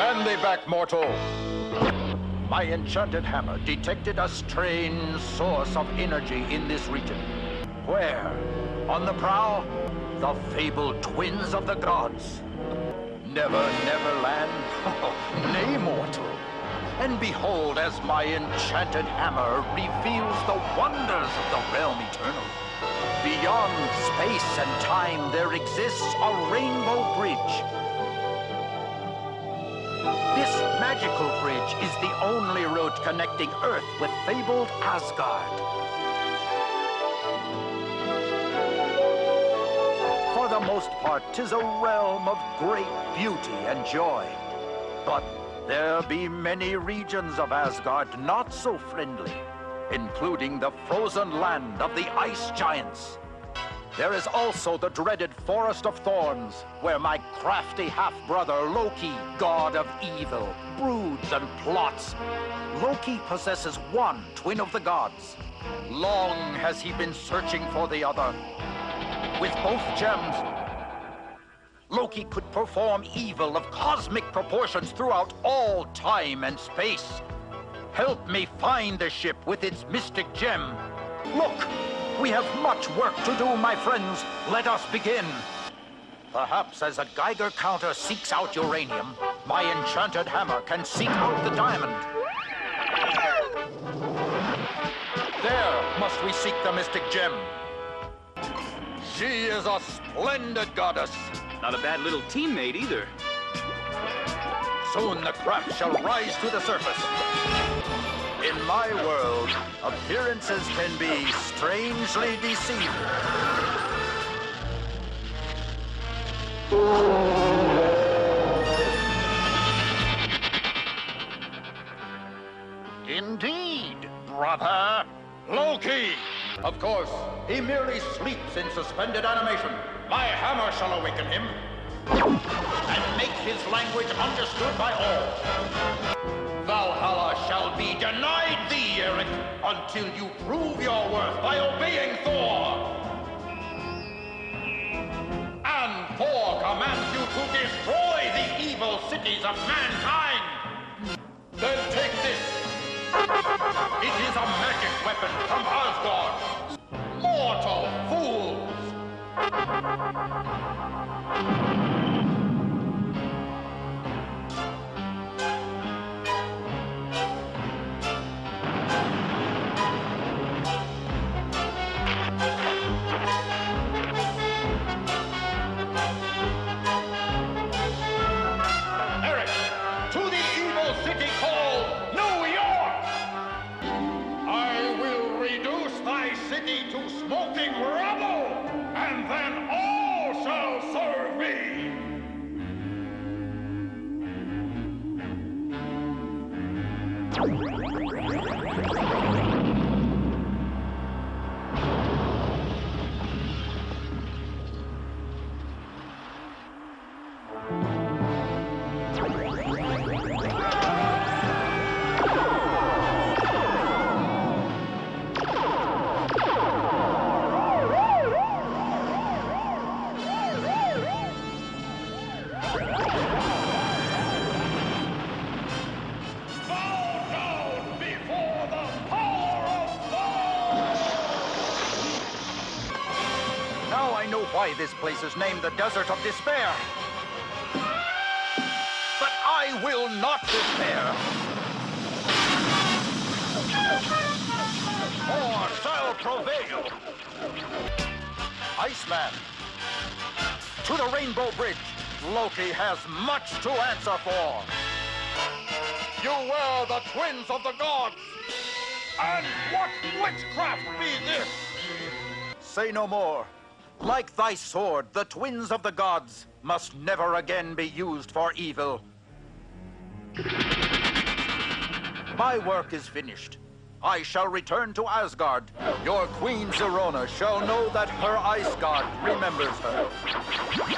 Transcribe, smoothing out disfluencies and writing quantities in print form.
Stand thee back, mortal. My enchanted hammer detected a strange source of energy in this region. Where? On the prow? The fabled twins of the gods. Never, never land? Nay, mortal. And behold, as my enchanted hammer reveals the wonders of the realm eternal. Beyond space and time, there exists a rainbow bridge. This magical bridge is the only road connecting Earth with fabled Asgard. For the most part, 'tis a realm of great beauty and joy. But there be many regions of Asgard not so friendly, including the frozen land of the ice giants. There is also the dreaded Forest of Thorns, where my crafty half-brother Loki, god of evil, broods and plots. Loki possesses one twin of the gods. Long has he been searching for the other. With both gems, Loki could perform evil of cosmic proportions throughout all time and space. Help me find the ship with its mystic gem. Look, we have much work to do, my friends. Let us begin. Perhaps as a Geiger counter seeks out uranium, my enchanted hammer can seek out the diamond. There must we seek the mystic gem. She is a splendid goddess. Not a bad little teammate either. Soon the craft shall rise to the surface. In my world, appearances can be strangely deceiving. Indeed, brother. Loki! Of course, he merely sleeps in suspended animation. My hammer shall awaken him and make his language understood by all. Valhalla shall be denied thee, Eric, until you prove your worth by obeying Thor. And Thor commands you to destroy the evil cities of mankind. Then take this. It is a magic weapon from Asgard. Mortal fools! Eric, to the evil city called New York! I will reduce thy city to smoking rubble, and then all shall serve me! Now I know why this place is named the Desert of Despair. But I will not despair. Thor shall prevail. Iceman, to the Rainbow Bridge. Loki has much to answer for. You were the twins of the gods. And what witchcraft be this? Say no more. Like thy sword, the twins of the gods must never again be used for evil. My work is finished. I shall return to Asgard. Your queen Sirona shall know that her ice god remembers her.